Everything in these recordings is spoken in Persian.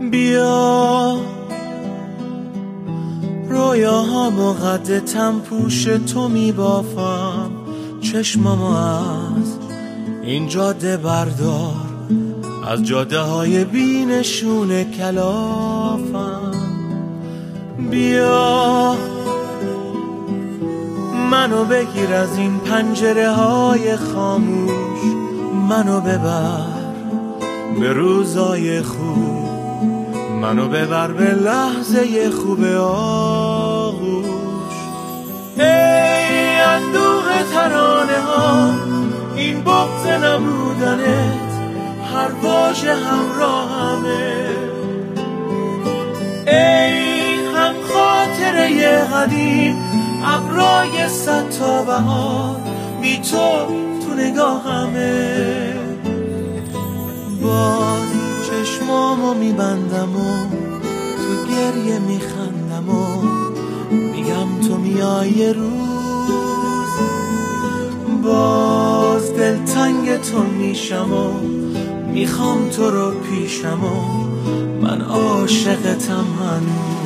بیا رویاهامو قد تنپوش تو میبافم، چشمامو از این جاده بردار، از جاده های بینشون کلافم. بیا منو بگیر از این پنجره های خاموش، منو ببر به روزای خوب، منو ببر به لحظه خوب آغوش. ای اندوه ترانه ها، این بغض نبودنت هر واژه همراهمه. ای هم خاطره قدیم، ابرای صد تا بهار، بی تو نگاهمه. باز چشمامو میبندم و تو گریه میخندم و میگم تو میای یه روز. باز دلتنگ تو میشم و میخوام تو رو پیشم و من عاشقتم هنوز.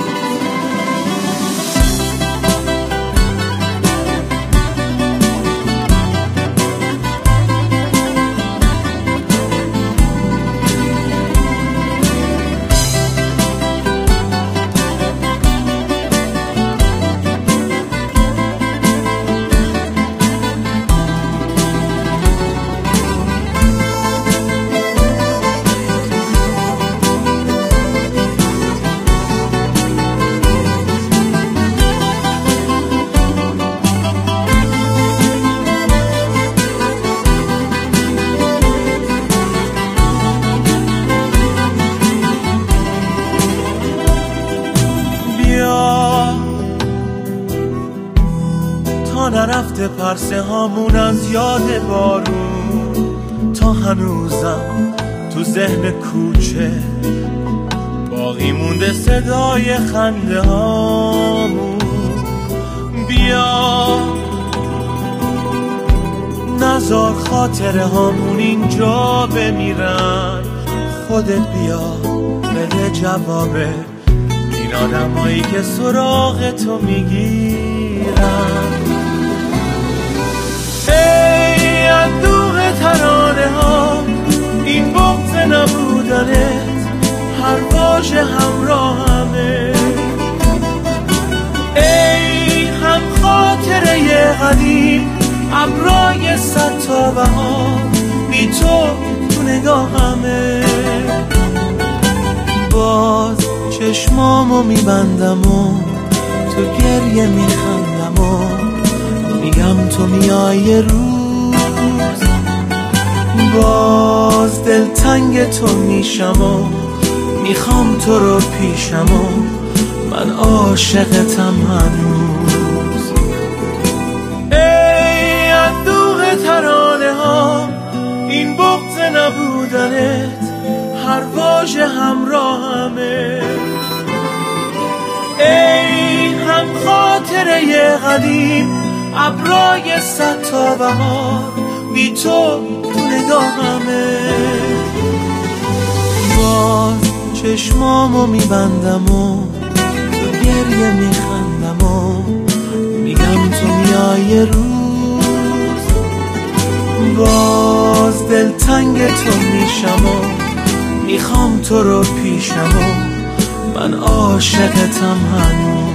تا نرفته پرسه هامون از یاد بارون، تا هنوزم تو ذهن کوچه باقی مونده صدای خنده هامون. بیا نذار خاطره هامون اینجا بمیرن، خودت بیا بده جواب این آدمایی که سراغ تو میگیرن. ای اندوه ترانه ها، این بغض نبودنت هر واژه همراهمه. ای هم خاطره قدیم، ابرای صد تا بهار، بی تو نگاهمه. باز چشمامو میبندم و تو گریه میخندم و میگم تو میای یه روز. باز دلتنگ تو میشم و میخوام تو رو پیشم و من عاشقتم هنوز. ای اندوه ترانه ها، این بغض نبودنت هر واژه همراهمه. ای هم خاطره قدیم، ابرای صد تا بهار، بی تو نگاهمه. باز چشمامو میبندم و تو گریه میخندم و میگم تو میای یه روز. باز دلتنگ تو میشم و میخوام تو رو پیشم و من عاشقتم هنوز.